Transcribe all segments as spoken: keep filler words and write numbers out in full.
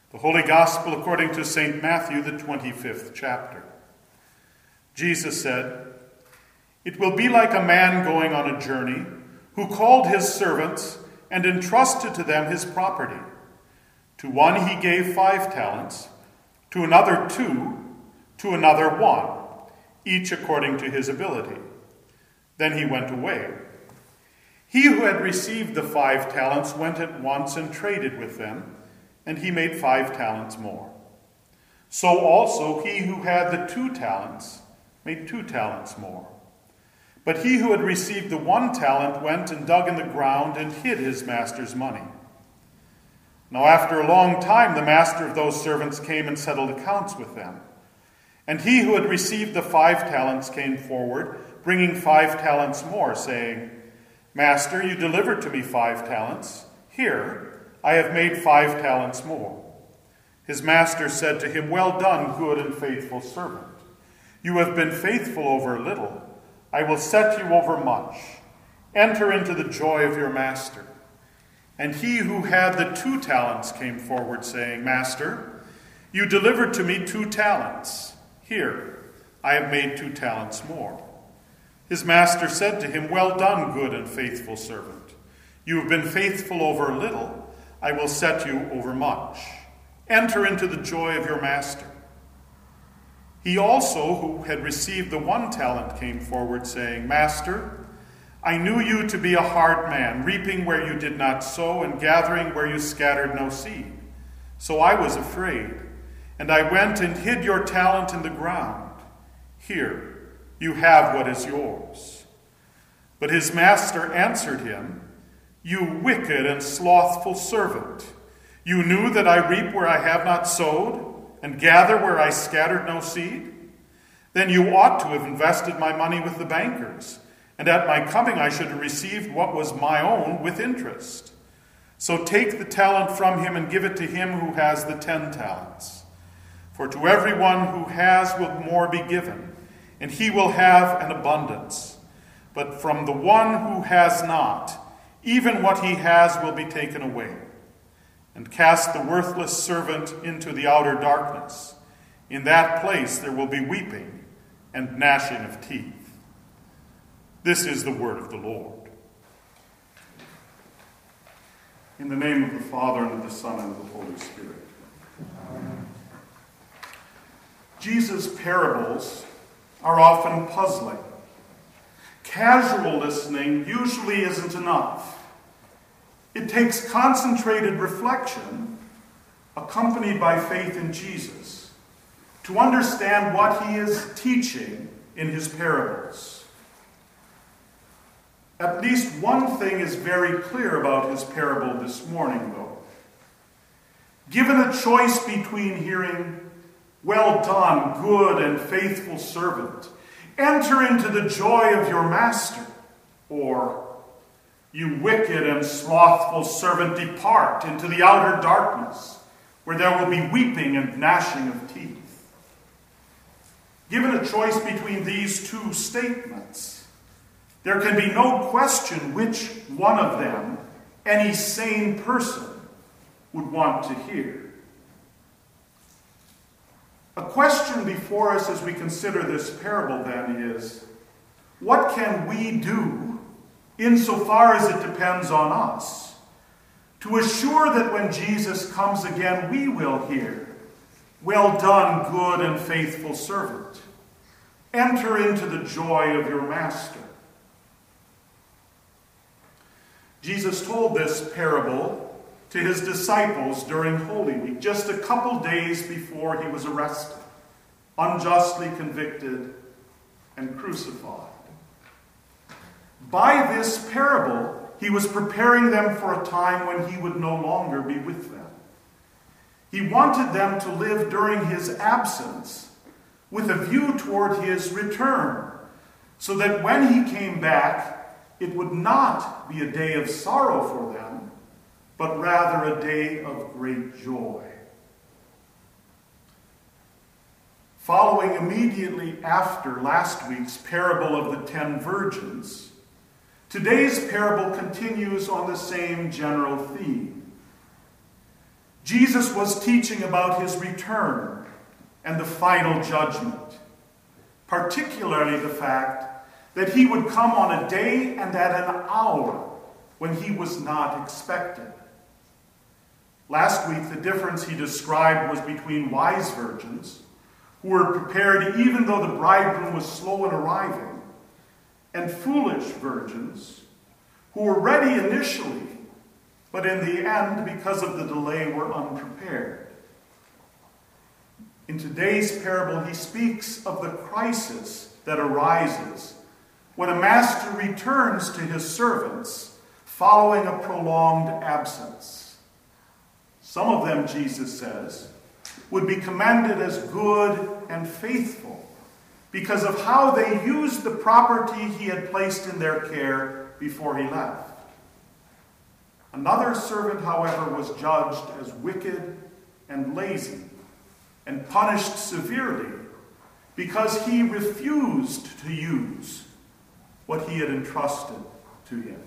The Holy Gospel according to Saint Matthew, the twenty-fifth chapter. Jesus said, "It will be like a man going on a journey who called his servants and entrusted to them his property. To one he gave five talents, to another two, to another one, each according to his ability. Then he went away. He who had received the five talents went at once and traded with them, and he made five talents more. So also he who had the two talents made two talents more. But he who had received the one talent went and dug in the ground and hid his master's money. Now after a long time the master of those servants came and settled accounts with them. And he who had received the five talents came forward, bringing five talents more, saying, 'Master, you delivered to me five talents. Here, I have made five talents more.' His master said to him, 'Well done, good and faithful servant. You have been faithful over little. I will set you over much. Enter into the joy of your master.' And he who had the two talents came forward, saying, 'Master, you delivered to me two talents. Here, I have made two talents more.' His master said to him, 'Well done, good and faithful servant. You have been faithful over little. I will set you over much. Enter into the joy of your master.' He also, who had received the one talent, came forward, saying, 'Master, I knew you to be a hard man, reaping where you did not sow and gathering where you scattered no seed. So I was afraid, and I went and hid your talent in the ground. Here, you have what is yours.' But his master answered him, 'You wicked and slothful servant, you knew that I reap where I have not sowed, and gather where I scattered no seed? Then you ought to have invested my money with the bankers, and at my coming I should have received what was my own with interest. So take the talent from him and give it to him who has the ten talents. For to everyone who has will more be given, and he will have an abundance. But from the one who has not, even what he has will be taken away. And cast the worthless servant into the outer darkness. In that place there will be weeping and gnashing of teeth.' This is the word of the Lord. In the name of the Father, and of the Son, and of the Holy Spirit. Amen. Jesus' parables are often puzzling. Casual listening usually isn't enough. It takes concentrated reflection, accompanied by faith in Jesus, to understand what he is teaching in his parables. At least one thing is very clear about his parable this morning, though. Given a choice between hearing, 'Well done, good and faithful servant, enter into the joy of your master,' or 'You wicked and slothful servant, depart into the outer darkness, where there will be weeping and gnashing of teeth.' Given a choice between these two statements, there can be no question which one of them any sane person would want to hear. A question before us as we consider this parable, then, is, what can we do, insofar as it depends on us, to assure that when Jesus comes again we will hear, 'Well done, good and faithful servant. Enter into the joy of your master'?" Jesus told this parable to his disciples during Holy Week, just a couple days before he was arrested, unjustly convicted, and crucified. By this parable, he was preparing them for a time when he would no longer be with them. He wanted them to live during his absence with a view toward his return, so that when he came back, it would not be a day of sorrow for them, but rather a day of great joy. Following immediately after last week's parable of the ten virgins, today's parable continues on the same general theme. Jesus was teaching about his return and the final judgment, particularly the fact that he would come on a day and at an hour when he was not expected. Last week, the difference he described was between wise virgins, who were prepared even though the bridegroom was slow in arriving, and foolish virgins, who were ready initially, but in the end, because of the delay, were unprepared. In today's parable, he speaks of the crisis that arises when a master returns to his servants following a prolonged absence. Some of them, Jesus says, would be commended as good and faithful because of how they used the property he had placed in their care before he left. Another servant, however, was judged as wicked and lazy and punished severely because he refused to use what he had entrusted to him.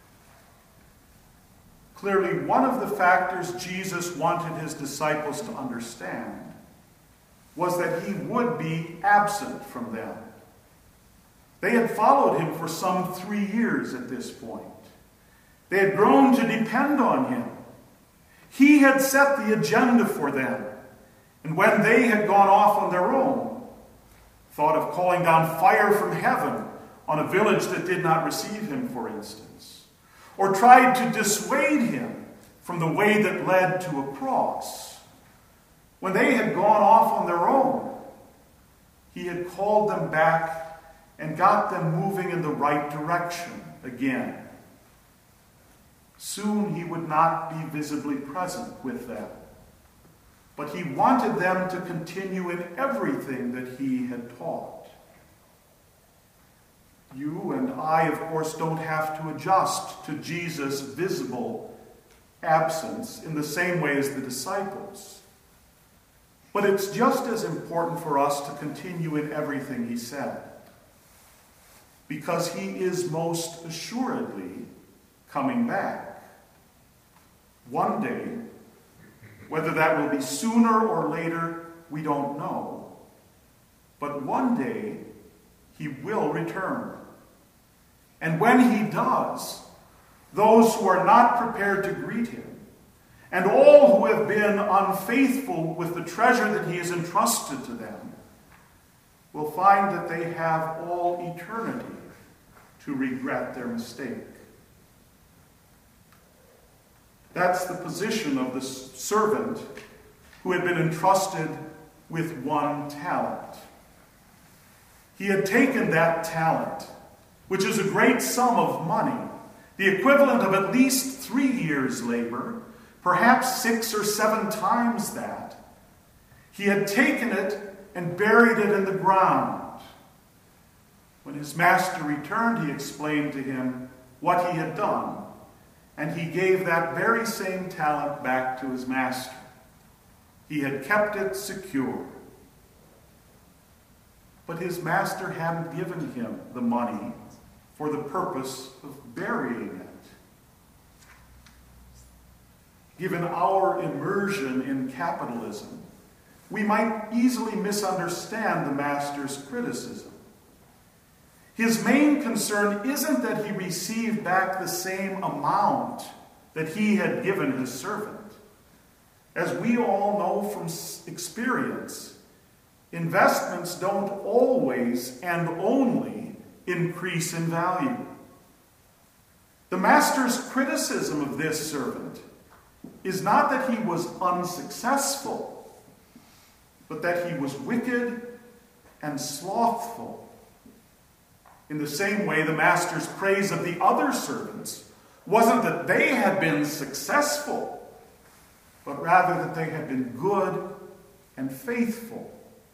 Clearly, one of the factors Jesus wanted his disciples to understand was that he would be absent from them. They had followed him for some three years at this point. They had grown to depend on him. He had set the agenda for them. And when they had gone off on their own, thought of calling down fire from heaven on a village that did not receive him, for instance, or tried to dissuade him from the way that led to a cross, when they had gone off on their own, he had called them back and got them moving in the right direction again. Soon he would not be visibly present with them, but he wanted them to continue in everything that he had taught. You and I, of course, don't have to adjust to Jesus' visible absence in the same way as the disciples. But it's just as important for us to continue in everything he said, because he is most assuredly coming back. One day, whether that will be sooner or later, we don't know. But one day, he will return. And when he does, those who are not prepared to greet him, and all who have been unfaithful with the treasure that he has entrusted to them, will find that they have all eternity to regret their mistake. That's the position of the servant who had been entrusted with one talent. He had taken that talent, which is a great sum of money, the equivalent of at least three years' labor, perhaps six or seven times that. He had taken it and buried it in the ground. When his master returned, he explained to him what he had done, and he gave that very same talent back to his master. He had kept it secure. But his master hadn't given him the money for the purpose of burying it. Given our immersion in capitalism, we might easily misunderstand the master's criticism. His main concern isn't that he received back the same amount that he had given his servant. As we all know from experience, investments don't always and only increase in value. The master's criticism of this servant is not that he was unsuccessful, but that he was wicked and slothful. In the same way, the master's praise of the other servants wasn't that they had been successful, but rather that they had been good and faithful.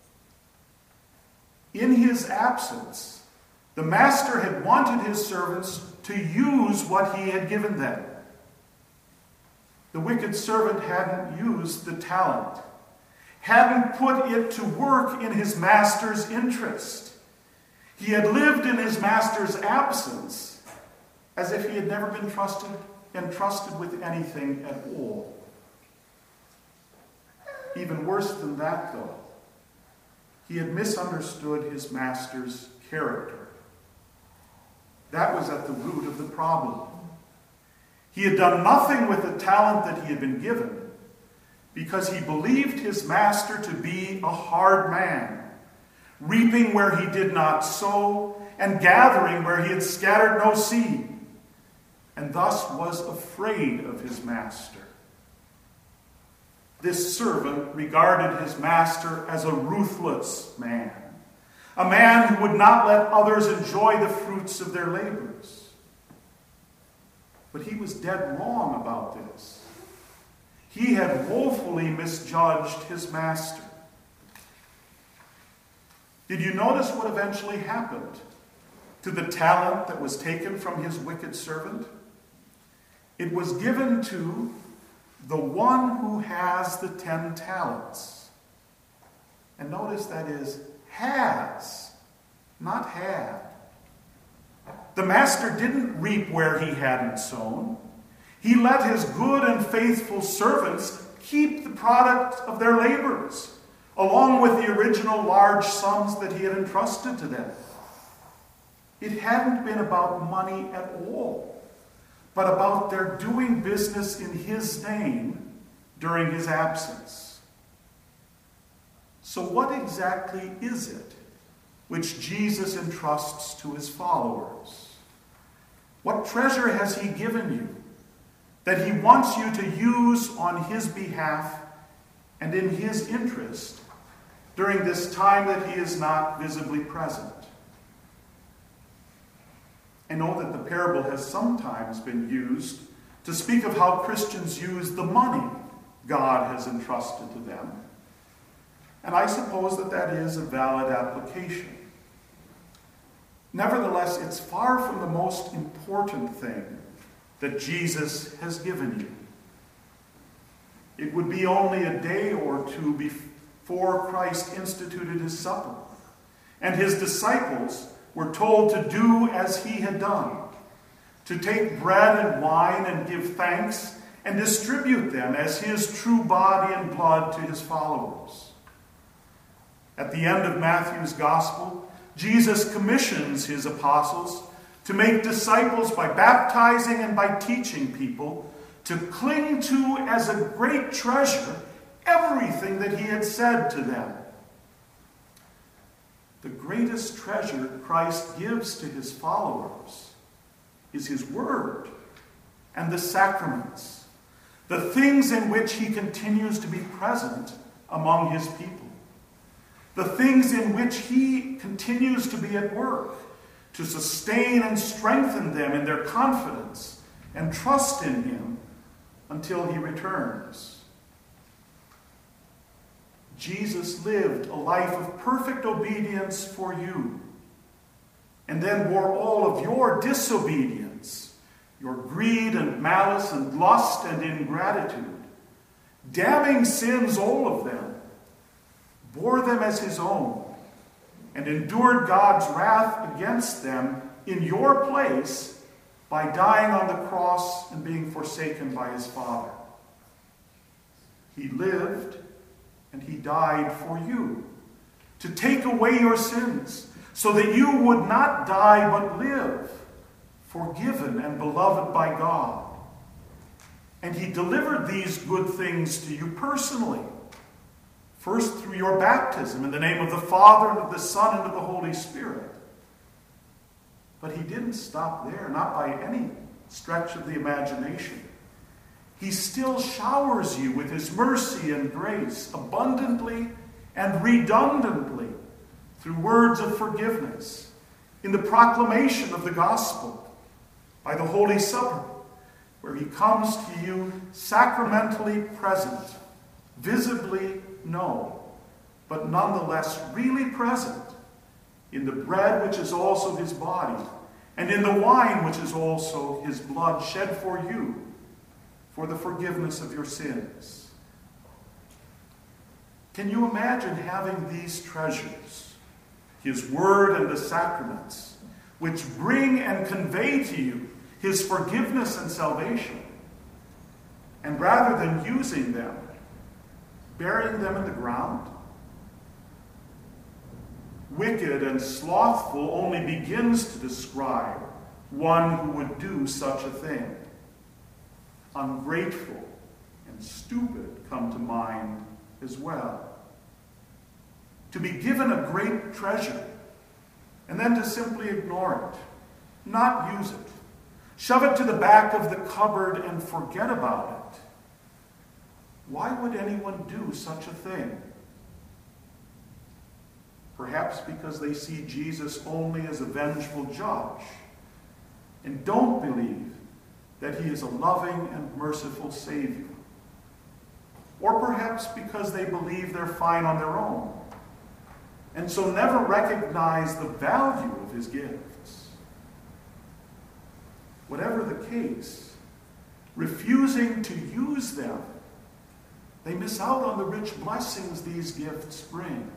In his absence, the master had wanted his servants to use what he had given them. The wicked servant hadn't used the talent, hadn't put it to work in his master's interest. He had lived in his master's absence as if he had never been trusted, entrusted with anything at all. even worse than that, though. He had misunderstood his master's character. That was at the root of the problem. He had done nothing with the talent that he had been given because he believed his master to be a hard man, reaping where he did not sow and gathering where he had scattered no seed, and thus was afraid of his master. This servant regarded his master as a ruthless man, a man who would not let others enjoy the fruits of their labors. But he was dead wrong about this. He had woefully misjudged his master. Did you notice what eventually happened to the talent that was taken from his wicked servant? It was given to the one who has the ten talents. And notice that is has, not had. The master didn't reap where he hadn't sown. He let his good and faithful servants keep the product of their labors, along with the original large sums that he had entrusted to them. It hadn't been about money at all, but about their doing business in his name during his absence. So what exactly is it which Jesus entrusts to his followers? What treasure has he given you that he wants you to use on his behalf and in his interest during this time that he is not visibly present? I know that the parable has sometimes been used to speak of how Christians use the money God has entrusted to them. And I suppose that that is a valid application. Nevertheless, it's far from the most important thing that Jesus has given you. It would be only a day or two before Christ instituted his supper, and his disciples were told to do as he had done, to take bread and wine and give thanks and distribute them as his true body and blood to his followers. At the end of Matthew's gospel, Jesus commissions his apostles to make disciples by baptizing and by teaching people to cling to as a great treasure everything that he had said to them. The greatest treasure Christ gives to his followers is his word and the sacraments, the things in which he continues to be present among his people, the things in which he continues to be at work to sustain and strengthen them in their confidence and trust in him until he returns. Jesus lived a life of perfect obedience for you, and then bore all of your disobedience, your greed and malice and lust and ingratitude, damning sins, all of them, bore them as his own, and endured God's wrath against them in your place by dying on the cross and being forsaken by his Father. He lived and he died for you, to take away your sins, so that you would not die but live, forgiven and beloved by God. And he delivered these good things to you personally, first through your baptism in the name of the Father and of the Son and of the Holy Spirit. But he didn't stop there, not by any stretch of the imagination. He still showers you with his mercy and grace abundantly and redundantly through words of forgiveness, in the proclamation of the gospel, by the Holy Supper, where he comes to you sacramentally present, visibly no, but nonetheless really present in the bread which is also his body, and in the wine which is also his blood shed for you, for the forgiveness of your sins. Can you imagine having these treasures, his word and the sacraments, which bring and convey to you his forgiveness and salvation, and rather than using them, burying them in the ground? Wicked and slothful only begins to describe one who would do such a thing. Ungrateful and stupid come to mind as well. To be given a great treasure and then to simply ignore it, not use it, shove it to the back of the cupboard and forget about it. Why would anyone do such a thing? Perhaps because they see Jesus only as a vengeful judge and don't believe that he is a loving and merciful Savior. Or perhaps because they believe they're fine on their own and so never recognize the value of his gifts. Whatever the case, refusing to use them, they miss out on the rich blessings these gifts bring.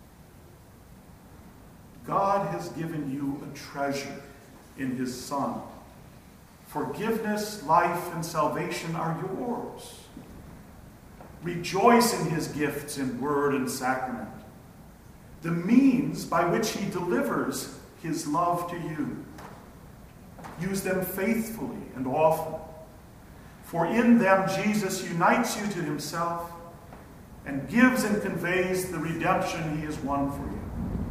God has given you a treasure in his Son. Forgiveness, life, and salvation are yours. Rejoice in his gifts in word and sacrament, the means by which he delivers his love to you. Use them faithfully and often, for in them Jesus unites you to himself and gives and conveys the redemption he has won for you.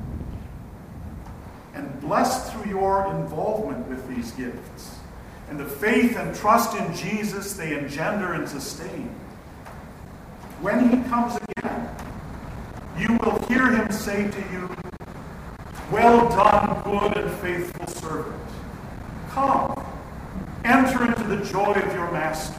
And blessed through your involvement with these gifts and the faith and trust in Jesus they engender and sustain, when he comes again, you will hear him say to you, "Well done, good and faithful servant. Come, enter into the joy of your master."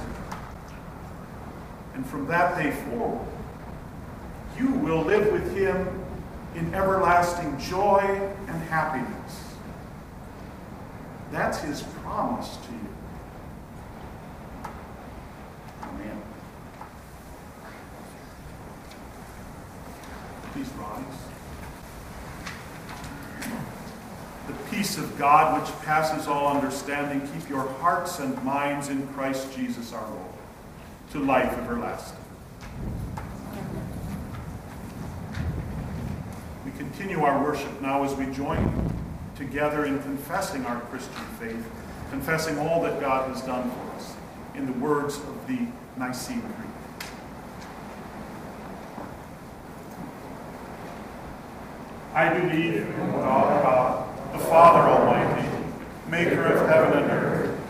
And from that day forward, you will live with him in everlasting joy and happiness. That's his promise to you. Amen. Please rise. The peace of God, which passes all understanding, keep your hearts and minds in Christ Jesus our Lord, to life everlasting. We continue our worship now as we join together in confessing our Christian faith, confessing all that God has done for us in the words of the Nicene Creed. I believe in one God, the Father Almighty, maker of heaven and earth,